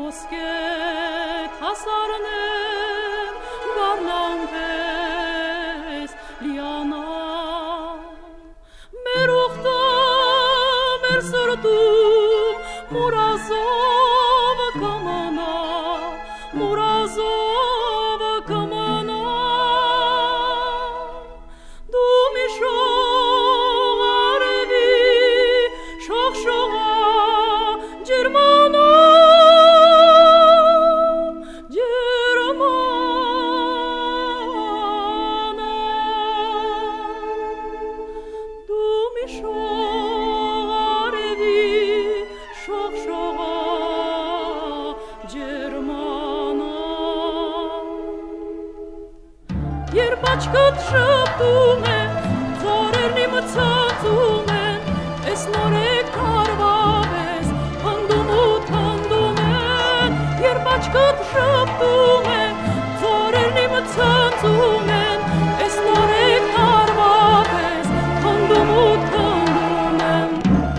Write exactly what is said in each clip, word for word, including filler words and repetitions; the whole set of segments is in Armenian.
ոսկե հասարներ գառնանպես լիանալ մեր ուխտը մեր սրտում մուրազով կմանա մուրազով կմանա դու մի շող արևի շող շողա ջերմանա Երբ աչքդ շպտում են, ձորերն իմ ցածում են, ես նորեկ տարվավ ես, հնդում ու թնդում են, երբ աչքդ շպտում են, ձորերն իմ ցածում են, ես նորեկ տարվավ ես, հնդում ու թնդում են.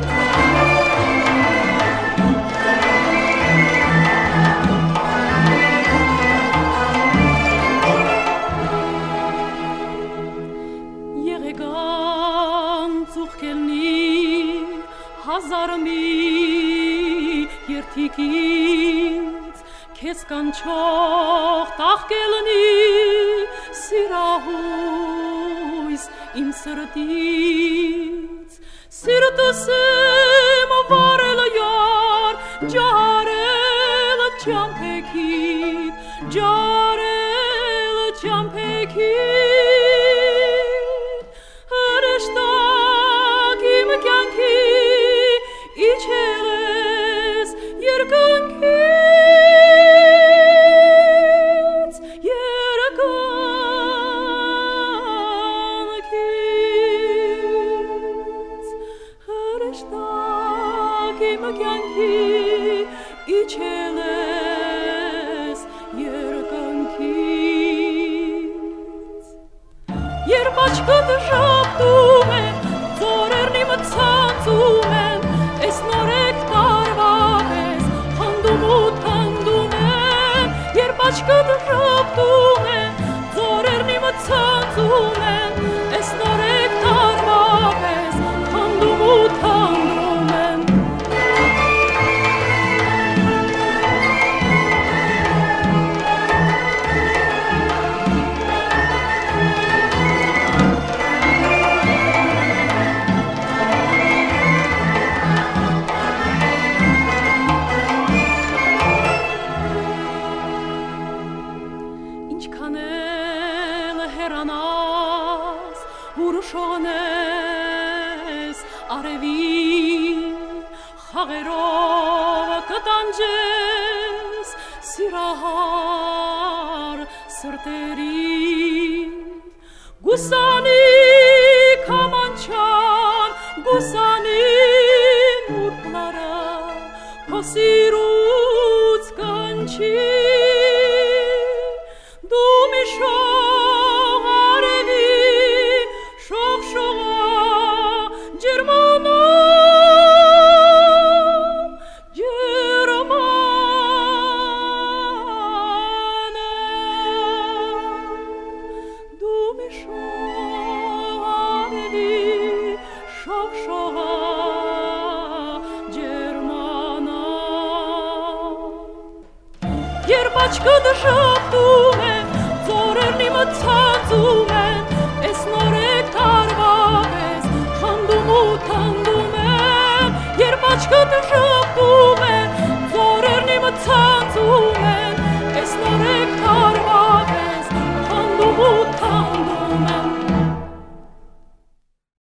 Հազար մի երթիկից քեզ կանչող տաղկելնի սիրահույս իմ սրտից սիրտս եմ վարել յար ջարել ճամփեքիդ ջարել ճամփեքիդ հրեշտակ իմ կյանքի իջել ես երկնքից, երկնքից, հրեշտակ իմ կյանքի իջել ես երկնքից. Երբ աչքդ շապտում են, ձորերն իմ ցածում են, ես նորեկ տարվավ ես, հնդում ու թնդում են, երբ աչքդ շապտում են, ձորերն իմ ցածում են, ես նորեկ տարվավ ես, հնդում ու թնդում են. Ուրշոնես արևի խաղերով կտանջես սիրահար սրտերի գուսանի կամանչան գուսանի մուրկլարը քո սիրուց կանչի դու մի շող արևի շող շողա ջերմանա ջերմանա դու մի շող արևի շող շողա ջերմանա երբ աչքդ շապտում են ձորերն իմ ցածում են ես նորեկ տարվավ ես հնդում ու թնդում եմ երբ աչքդ